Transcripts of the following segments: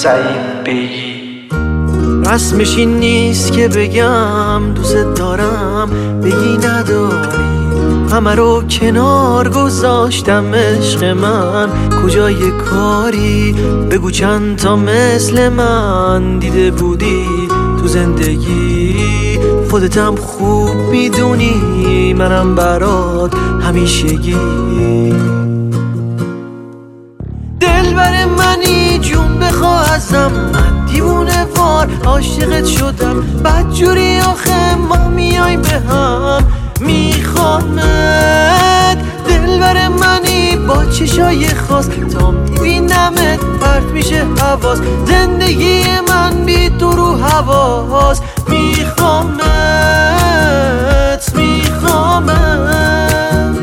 سعید بیگی. رسمش این نیست که بگم دوست دارم بگی نداری، همه رو کنار گذاشتم عشق من، کجای کاری بگو چند تا مثل من دیده بودی تو زندگی، خودتم خوب میدونی منم برات همیشگی. دلبر منی جون بخواه ازم، من دیوونه وار عاشقت شدم، بدجوری آخه ما میایم به هم، میخوامت. دلبر منی با چشای خاص، تا میبینمت پرت میشه حواس، زندگی من بی تو رو حواس، میخوامت میخوامت.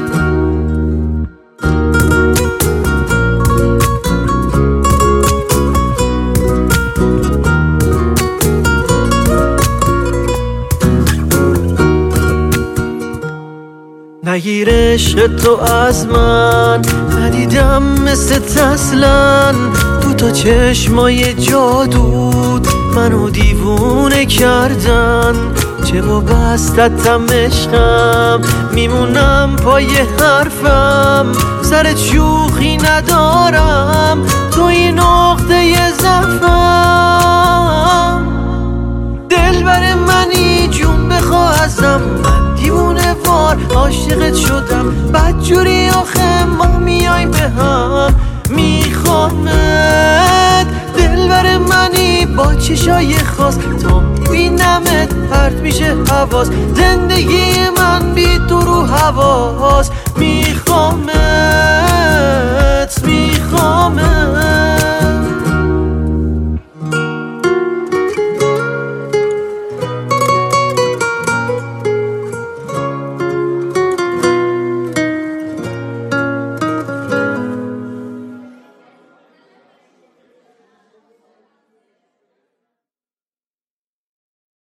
نگیر عشق تو از من، ندیدم مثل اصلا، تو تا چشمای جادود منو دیوونه کردن، چه وابستتم عشقم میمونم پای حرفم، سر شوخی ندارم توی نقطه ضعفم. دلبر منی جون بخواه ازم، من دیوونه وار عاشقت شدم، بدجوری آخه ما میایم به هم، میخوامت. دلبر منی با چشای خاص، تا میبینمت پرت میشه حواس، زندگی من بی تو رو حواس،